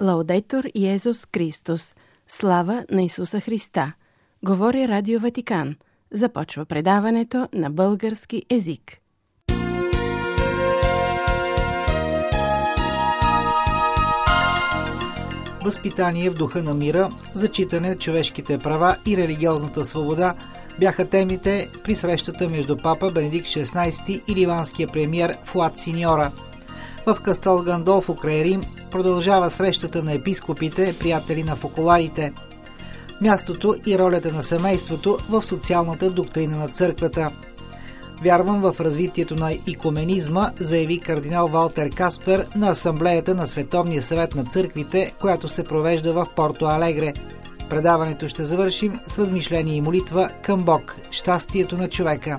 Лаудетур Йезус Христос. Слава на Исуса Христа. Говори Радио Ватикан. Започва предаването на български език. Възпитание в духа на мира, зачитане на човешките права и религиозната свобода бяха темите при срещата между папа Бенедикт XVI и ливанския премиер Фуад Синьора. В Кастел Гандолфо край Рим продължава срещата на епископите, приятели на фокуларите. Мястото и ролята на семейството в социалната доктрина на църквата. Вярвам в развитието на икуменизма, заяви кардинал Валтер Каспер на Асамблеята на Световния съвет на църквите, която се провежда в Порто Алегре. Предаването ще завършим с размишление и молитва към Бог, щастието на човека.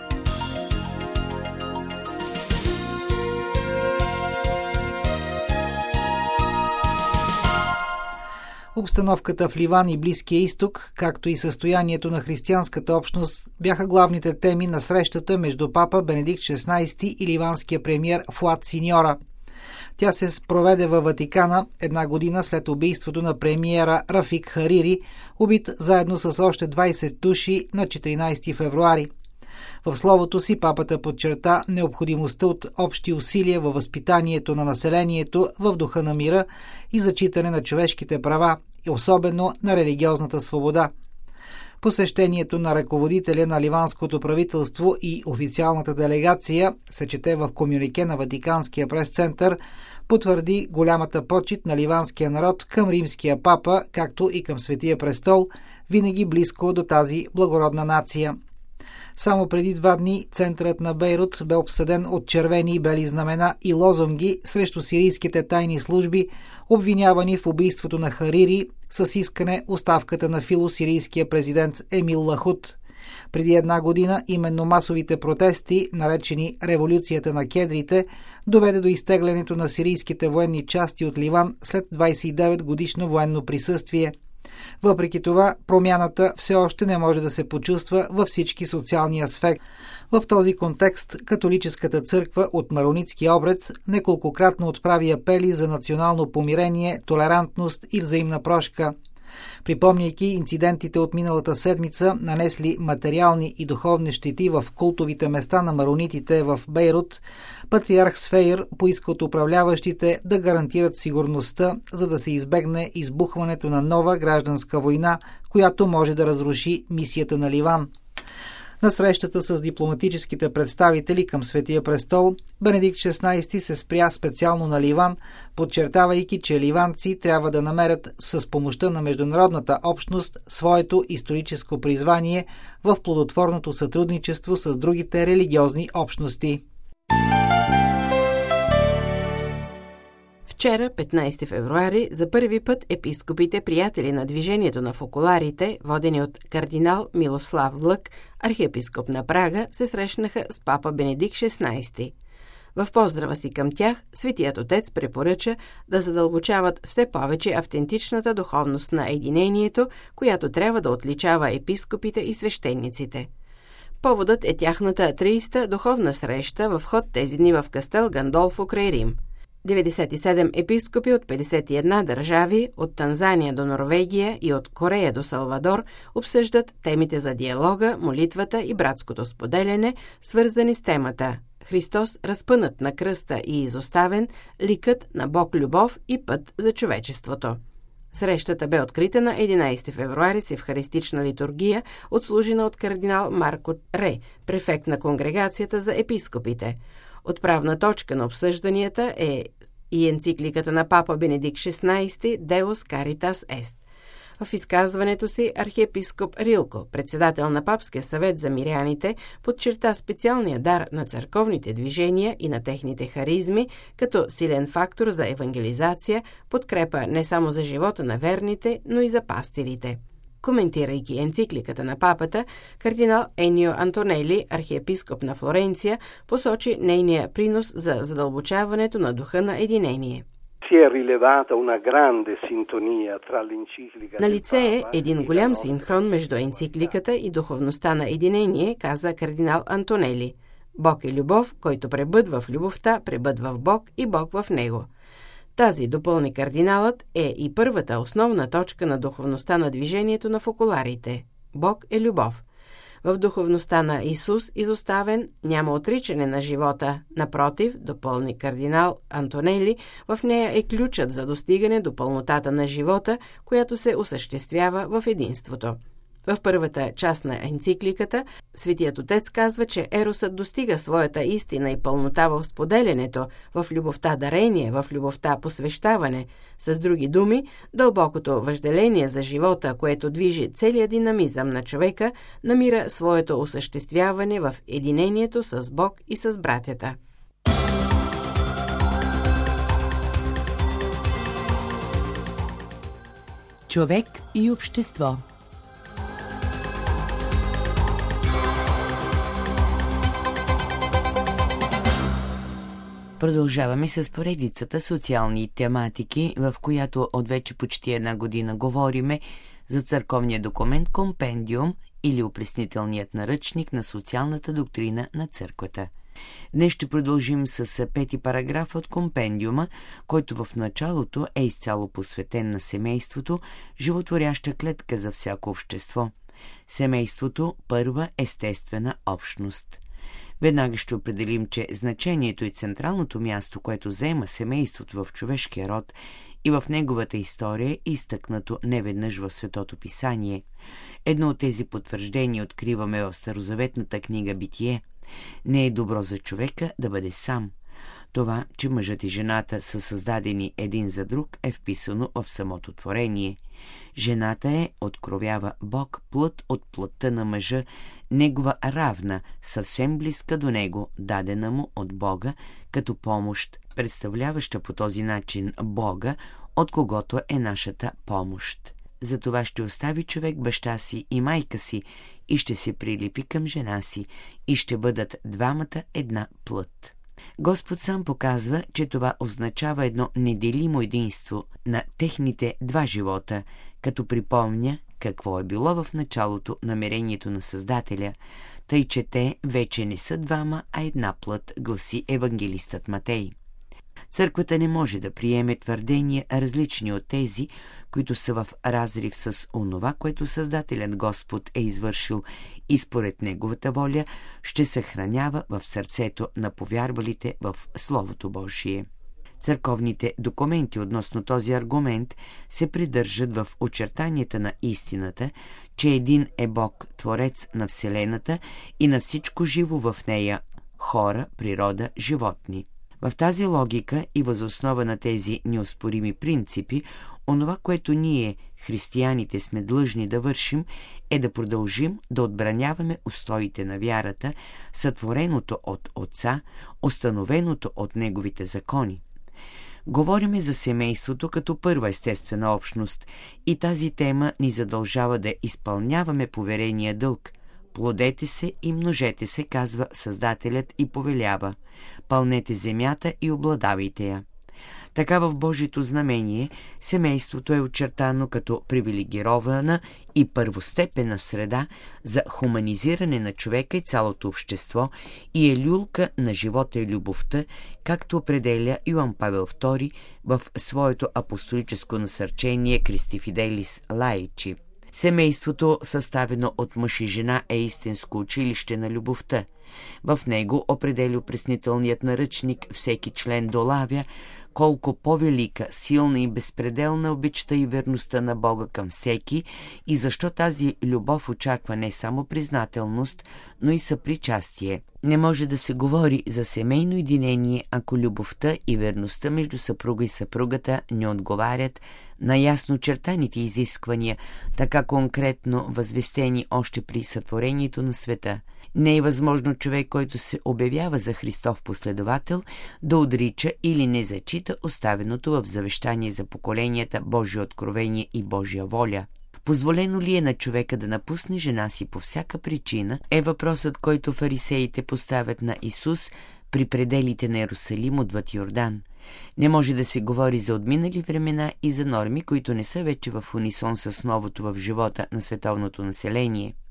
Обстановката в Ливан и Близкия изток, както и състоянието на християнската общност, бяха главните теми на срещата между папа Бенедикт XVI и ливанския премиер Фуад Синьора. Тя се проведе във Ватикана една година след убийството на премиера Рафик Харири, убит заедно с още 20 души на 14 февруари. В словото си папата подчерта необходимостта от общи усилия във възпитанието на населението в духа на мира и зачитане на човешките права, и особено на религиозната свобода. Посещението на ръководителя на ливанското правителство и официалната делегация, се чете в комюнике на Ватиканския прес-център, потвърди голямата почит на ливанския народ към римския папа, както и към Светия престол, винаги близко до тази благородна нация. Само преди 2 дни центърът на Бейрут бе обсъден от червени и бели знамена и лозунги срещу сирийските тайни служби, обвинявани в убийството на Харири с искане оставката на филосирийския президент Емил Лахут. Преди 1 година именно масовите протести, наречени революцията на кедрите, доведе до изтеглянето на сирийските военни части от Ливан след 29 годишно военно присъствие. Въпреки това, промяната все още не може да се почувства във всички социални аспекти. В този контекст католическата църква от маронитски обред неколкократно отправи апели за национално помирение, толерантност и взаимна прошка. Припомняйки инцидентите от миналата седмица, нанесли материални и духовни щети в култовите места на маронитите в Бейрут, патриарх Сфейр поиска от управляващите да гарантират сигурността, за да се избегне избухването на нова гражданска война, която може да разруши мисията на Ливан. На срещата с дипломатическите представители към Светия престол, Бенедикт XVI се спря специално на Ливан, подчертавайки, че ливанци трябва да намерят с помощта на международната общност своето историческо призвание в плодотворното сътрудничество с другите религиозни общности. Вчера, 15 февруари, за първи път епископите, приятели на движението на фокуларите, водени от кардинал Милослав Влък, архиепископ на Прага, се срещнаха с папа Бенедикт XVI. В поздрава си към тях, Светият Отец препоръча да задълбочават все повече автентичната духовност на единението, която трябва да отличава епископите и свещениците. Поводът е тяхната 30-та духовна среща в ход тези дни в Кастел Гандолфо край Рим. 97 епископи от 51 държави, от Танзания до Норвегия и от Корея до Салвадор, обсъждат темите за диалога, молитвата и братското споделяне, свързани с темата Христос разпънат на кръста и изоставен, ликът на Бог любов и път за човечеството. Срещата бе открита на 11 февруари с евхаристична литургия, отслужена от кардинал Марко Ре, префект на конгрегацията за епископите. Отправна точка на обсъжданията е и енцикликата на папа Бенедикт XVI Deus Caritas Est. В изказването си архиепископ Рилко, председател на Папския съвет за миряните, подчерта специалния дар на църковните движения и на техните харизми като силен фактор за евангелизация, подкрепа не само за живота на верните, но и за пастирите. Коментирайки енцикликата на папата, кардинал Енио Антонели, архиепископ на Флоренция, посочи нейния принос за задълбочаването на духа на единение. Налице е един голям синхрон между енцикликата и духовността на единение, каза кардинал Антонели. Бог е любов, който пребъдва в любовта, пребъдва в Бог и Бог в него. Тази, допълни кардиналът, е и първата основна точка на духовността на движението на фокуларите. Бог е любов. В духовността на Исус изоставен няма отричане на живота. Напротив, допълни кардинал Антонели, в нея е ключът за достигане до пълнотата на живота, която се осъществява в единството. В първата част на енцикликата Светият Отец казва, че еросът достига своята истина и пълнота в споделянето, в любовта дарение, в любовта посвещаване. С други думи, дълбокото въжделение за живота, което движи целият динамизъм на човека, намира своето осъществяване в единението с Бог и с братята. Човек и общество. Продължаваме с поредицата социални тематики, в която от вече почти една година говориме за църковния документ Компендиум или опреснителният наръчник на социалната доктрина на църквата. Днес ще продължим с 5 параграф от Компендиума, който в началото е изцяло посветен на семейството, животворяща клетка за всяко общество. Семейството – първа естествена общност. Веднага ще определим, че значението и централното място, което заема семейството в човешкия род и в неговата история, е изтъкнато неведнъж в Светото Писание. Едно от тези потвърждения откриваме в Старозаветната книга Битие. Не е добро за човека да бъде сам. Това, че мъжът и жената са създадени един за друг, е вписано в самото творение. Жената е, откровява Бог, плът от плътта на мъжа, негова равна, съвсем близка до него, дадена му от Бога, като помощ, представляваща по този начин Бога, от когото е нашата помощ. Затова ще остави човек баща си и майка си и ще се прилепи към жена си и ще бъдат двамата една плът. Господ сам показва, че това означава едно неделимо единство на техните два живота, като припомня какво е било в началото намерението на Създателя, тъй че те вече не са двама, а една плът, гласи евангелистът Матей. Църквата не може да приеме твърдения различни от тези, които са в разрив с онова, което Създателят Господ е извършил и според Неговата воля ще съхранява в сърцето на повярвалите в Словото Божие. Църковните документи относно този аргумент се придържат в очертанията на истината, че един е Бог, Творец на Вселената и на всичко живо в нея – хора, природа, животни. В тази логика и въз основа на тези неоспорими принципи, онова, което ние, християните, сме длъжни да вършим, е да продължим да отбраняваме устоите на вярата, сътвореното от Отца, установеното от Неговите закони. Говориме за семейството като първа естествена общност и тази тема ни задължава да изпълняваме поверения дълг. Плодете се и множете се, казва Създателят и повелява. Пълнете земята и обладавайте я. Така в Божието знамение семейството е очертано като привилегирована и първостепенна среда за хуманизиране на човека и цялото общество и е люлка на живота и любовта, както определя Йоан Павел II в своето апостолическо насърчение Christi Fidelis Laici. Семейството, съставено от мъж и жена, е истинско училище на любовта. В него, определя опреснителният наръчник, всеки член долавя колко по-велика, силна и безпределна обичта и верността на Бога към всеки и защо тази любов очаква не само признателност, но и съпричастие. Не може да се говори за семейно единение, ако любовта и верността между съпруга и съпругата не отговарят на ясно чертаните изисквания, така конкретно възвестени още при сътворението на света. Не е възможно човек, който се обявява за Христов последовател, да отрича или не зачита оставеното в завещание за поколенията Божие откровение и Божия воля. Позволено ли е на човека да напусне жена си по всяка причина, е въпросът, който фарисеите поставят на Исус при пределите на Йерусалим отвъд Йордан. Не може да се говори за отминали времена и за норми, които не са вече в унисон с новото в живота на световното население.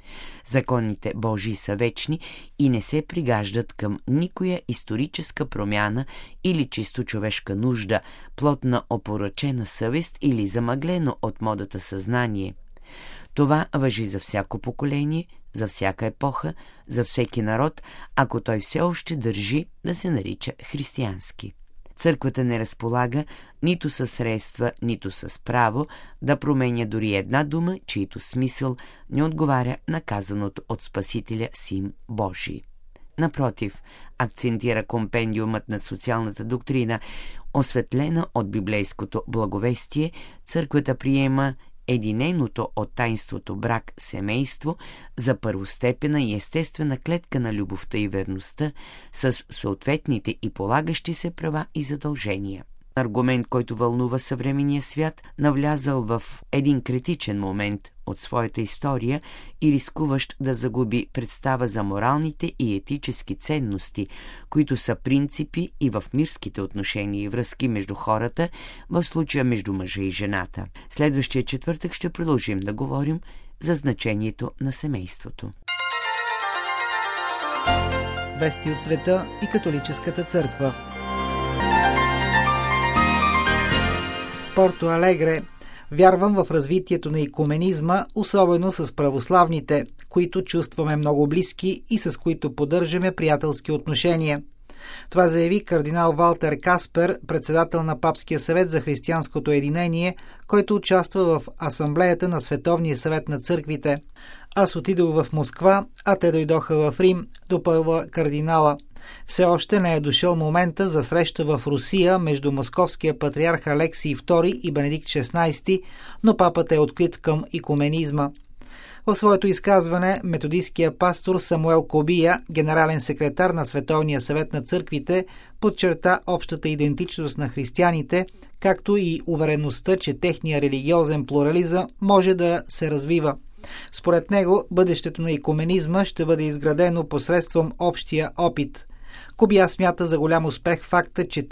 Законите Божии са вечни и не се пригаждат към никоя историческа промяна или чисто човешка нужда, плод на опорочена съвест или замъглено от модата съзнание. Това важи за всяко поколение, за всяка епоха, за всеки народ, ако той все още държи да се нарича християнски. Църквата не разполага нито със средства, нито с право да променя дори една дума, чието смисъл не отговаря на казаното от Спасителя Син Божий. Напротив, акцентира компендиумът на социалната доктрина, осветлена от библейското благовестие, църквата приема единеното от таинството брак семейство за първостепенна и естествена клетка на любовта и верността с съответните и полагащи се права и задължения. Аргумент, който вълнува съвременния свят, навлязал в един критичен момент от своята история и рискуващ да загуби представа за моралните и етически ценности, които са принципи и в мирските отношения и връзки между хората, в случая между мъжа и жената. Следващия четвъртък ще продължим да говорим за значението на семейството. Вести от света и католическата църква. Порто Алегре. Вярвам в развитието на икуменизма, особено с православните, които чувстваме много близки и с които поддържаме приятелски отношения. Това заяви кардинал Валтер Каспер, председател на Папския съвет за християнското единение, който участва в асамблеята на Световния съвет на църквите. Аз отидох в Москва, а те дойдоха в Рим, допълва кардинала. Все още не е дошъл момента за среща в Русия между московския патриарх Алексий II и Бенедикт XVI, но папът е открит към икуменизма. В своето изказване методистския пастор Самуел Кобия, генерален секретар на Световния съвет на църквите, подчерта общата идентичност на християните, както и увереността, че техния религиозен плурализъм може да се развива. Според него, бъдещето на икуменизма ще бъде изградено посредством общия опит. Кобия смята за голям успех факта, че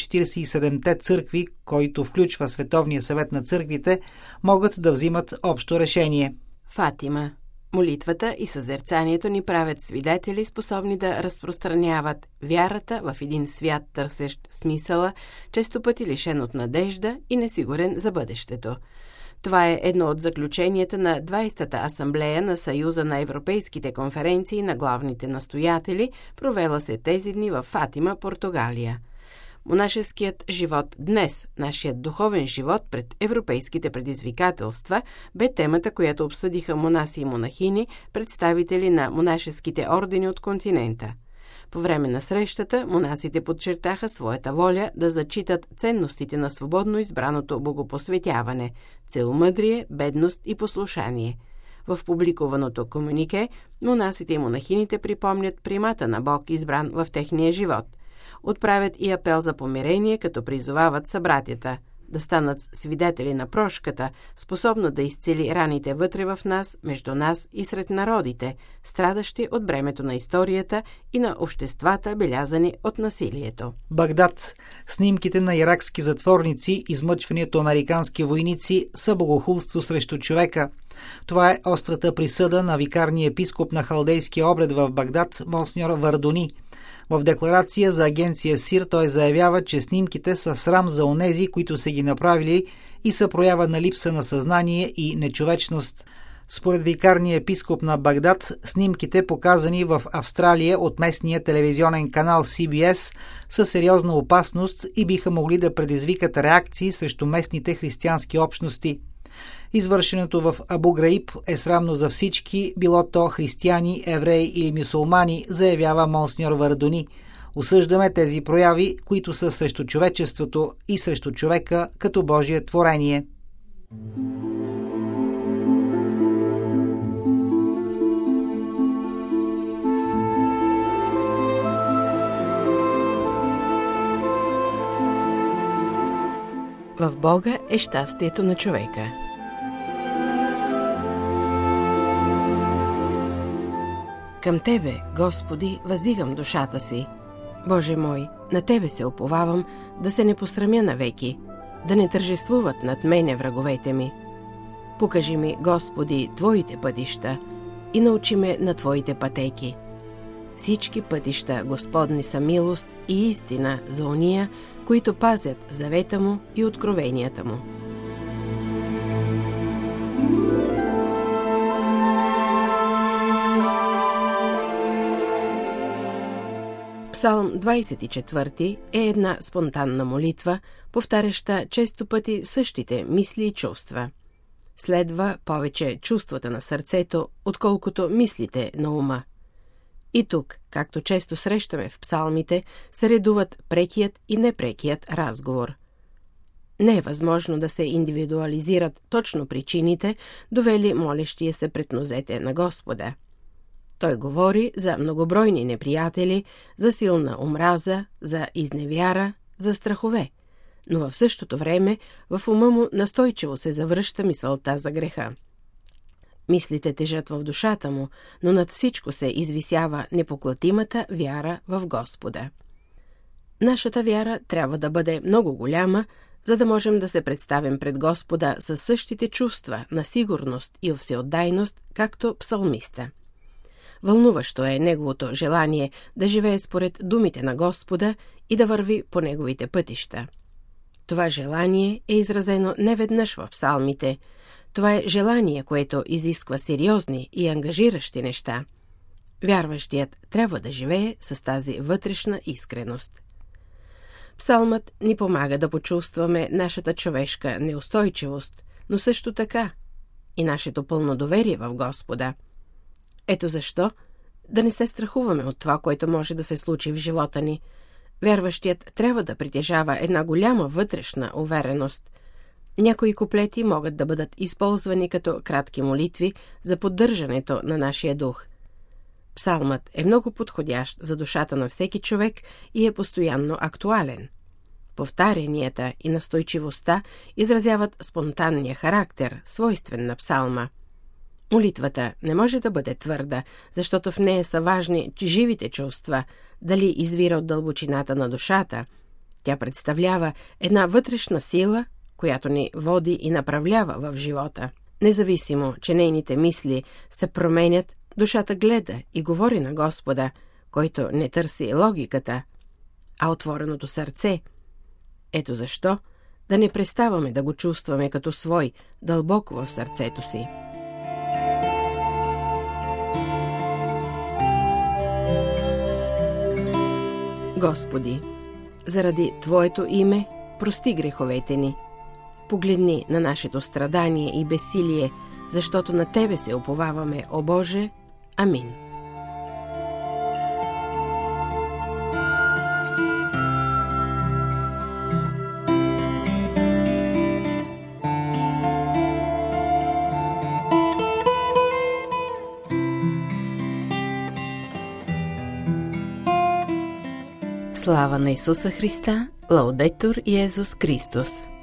347-те църкви, който включва Световния съвет на църквите, могат да взимат общо решение. Фатима. Молитвата и съзерцанието ни правят свидетели, способни да разпространяват вярата в един свят, търсещ смисъла, често пъти лишен от надежда и несигурен за бъдещето. Това е едно от заключенията на 20-та асамблея на Съюза на европейските конференции на главните настоятели, провела се тези дни в Фатима, Португалия. Монашеският живот днес, нашият духовен живот пред европейските предизвикателства, бе темата, която обсъдиха монаси и монахини, представители на монашеските ордени от континента. По време на срещата, монасите подчертаха своята воля да зачитат ценностите на свободно избраното богопосветяване – целомъдрие, бедност и послушание. В публикуваното комюнике, монасите и монахините припомнят примата на Бог, избран в техния живот. Отправят и апел за помирение, като призовават събратята да станат свидетели на прошката, способна да изцели раните вътре в нас, между нас и сред народите, страдащи от бремето на историята и на обществата, белязани от насилието. Багдад. Снимките на иракски затворници, измъчвани от американски войници, са богохулство срещу човека. Това е острата присъда на викарния епископ на халдейския обред в Багдад, монсеньор Вардуни. В декларация за агенция СИР той заявява, че снимките са срам за онези, които са ги направили и са проява на липса на съзнание и нечовечност. Според викарния епископ на Багдад, снимките, показани в Австралия от местния телевизионен канал CBS, са сериозна опасност и биха могли да предизвикат реакции срещу местните християнски общности. Извършеното в Абу Граиб е срамно за всички, било то християни, евреи или мюсюлмани, заявява монсеньор Вардуни. Осъждаме тези прояви, които са срещу човечеството и срещу човека като Божие творение. В Бога е щастието на човека. Към Тебе, Господи, въздигам душата си. Боже мой, на Тебе се уповавам да се не посрамя навеки, да не тържествуват над мене враговете ми. Покажи ми, Господи, Твоите пътища и научи ме на Твоите пътеки. Всички пътища Господни са милост и истина за ония, които пазят завета Му и откровенията Му. Псалм 24 е една спонтанна молитва, повтаряща често пъти същите мисли и чувства. Следва повече чувствата на сърцето, отколкото мислите на ума. И тук, както често срещаме в псалмите, се редуват прекият и непрекият разговор. Не е възможно да се индивидуализират точно причините, довели молещия се пред нозете на Господа. Той говори за многобройни неприятели, за силна омраза, за изневяра, за страхове, но в същото време в ума му настойчиво се завръща мисълта за греха. Мислите тежат в душата му, но над всичко се извисява непоклатимата вяра в Господа. Нашата вяра трябва да бъде много голяма, за да можем да се представим пред Господа със същите чувства на сигурност и всеотдайност, както псалмиста. Вълнуващо е неговото желание да живее според думите на Господа и да върви по неговите пътища. Това желание е изразено неведнъж в псалмите. Това е желание, което изисква сериозни и ангажиращи неща. Вярващият трябва да живее с тази вътрешна искреност. Псалмът ни помага да почувстваме нашата човешка неустойчивост, но също така и нашето пълно доверие в Господа. Ето защо да не се страхуваме от това, което може да се случи в живота ни. Вярващият трябва да притежава една голяма вътрешна увереност. Някои куплети могат да бъдат използвани като кратки молитви за поддържането на нашия дух. Псалмът е много подходящ за душата на всеки човек и е постоянно актуален. Повтарянията и настойчивостта изразяват спонтанния характер, свойствен на псалма. Молитвата не може да бъде твърда, защото в нея са важни живите чувства, дали извира от дълбочината на душата. Тя представлява една вътрешна сила, която ни води и направлява в живота. Независимо, че нейните мисли се променят, душата гледа и говори на Господа, който не търси логиката, а отвореното сърце. Ето защо да не преставаме да го чувстваме като свой, дълбоко в сърцето си. Господи, заради Твоето име, прости греховете ни. Погледни на нашето страдание и безсилие, защото на Тебе се уповаваме, о Боже. Амин. Слава на Исуса Христа, Лаудетур Йезус Христос.